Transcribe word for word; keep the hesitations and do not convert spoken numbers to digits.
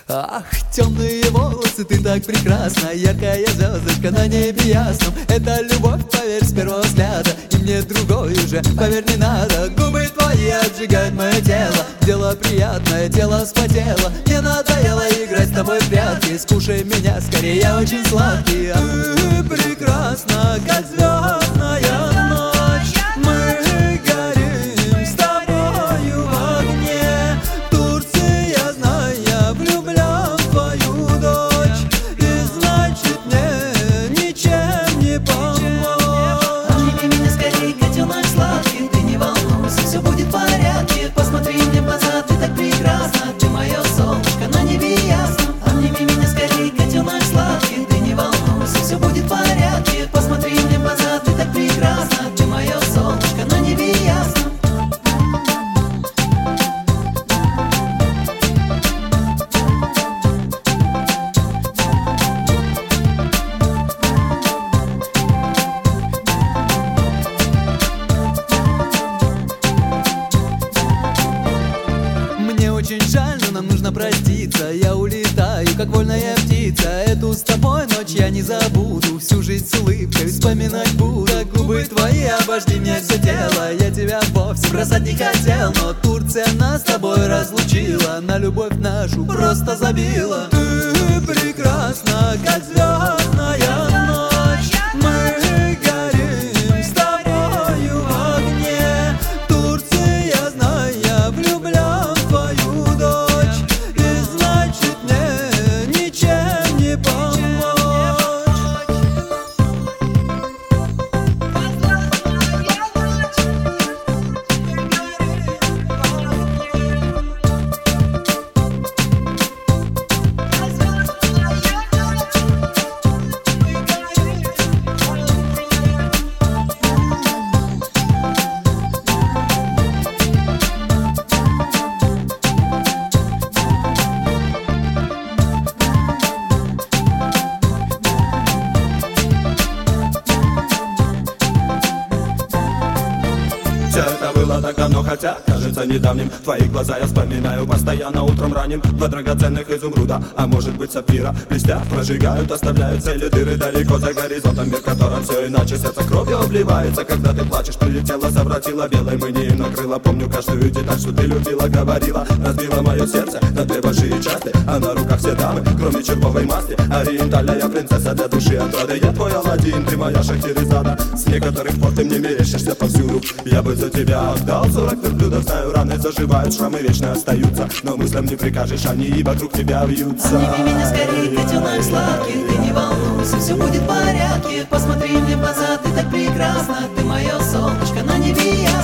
Ах, темные волосы, ты так прекрасна, яркая звездочка на небе ясном. Это любовь, поверь, с первого взгляда, и мне другой уже, поверь, не надо. Губы твои отжигают мое тело, дело приятное, тело вспотело. Мне надоело играть с тобой в прятки, скушай меня скорее, я очень сладкий. Ты прекрасна, как звездная ночь, мы горим с тобою в огне. В Турции, я знаю, я влюблен в твою дочь, и значит мне ничем не помочь. Обними меня скорей, котенок сладкий, ты не волнуйся, все будет в порядке. Посмотри мне в глаза, ты так прекрасна, ты мое солнышко на небе ясном. Обними меня скорей, котенок сладкий, ты не волнуйся, все будет в порядке. Посмотри мне в глаза, ты так прекрасна, ты мое солнышко на небе ясном. Мне очень жаль, но нам нужно проститься. Я улетаю, как вольная птица. Эту с тобой ночь я не забуду. Всю жизнь с улыбкой вспоминать буду. Губы твои, обожди мне все тело. Я тебя вовсе бросать не хотел, но Турция нас с тобой разлучила, на любовь нашу просто забила. Ты прекрасна, как звездная ночь, мы горим с тобою в огне. В Турции, я знаю, я влюблен в твою дочь, и значит мне ничем не помочь. Все это было так давно, хотя кажется недавним. Твои глаза я вспоминаю постоянно утром ранним. Два драгоценных изумруда, а может быть сапфира, блестят, прожигают, оставляют цели дыры далеко за горизонтом, мир, в котором все иначе. Сердце кровью обливается, когда ты плачешь. Прилетела, совратила белой, мне им накрыла. Помню каждую деталь, что ты любила, говорила. Разбила мое сердце на две большие части, а на руках все дамы, кроме червовой масти. Ориентальная принцесса для души отрады. Я твой Аладдин, ты моя Шахерезада. С некоторых пор ты мне мерещишься повсюду. Я бы за тебя отдал сорок верблюдов. Знаю, раны заживают, шрамы вечно остаются, но мыслям не прикажешь, они и вокруг тебя вьются. Обними меня скорей, котенок сладкий, ты не волнуйся, все будет в порядке. Посмотри мне в глаза, ты так прекрасна, ты мое солнышко на небе ясном.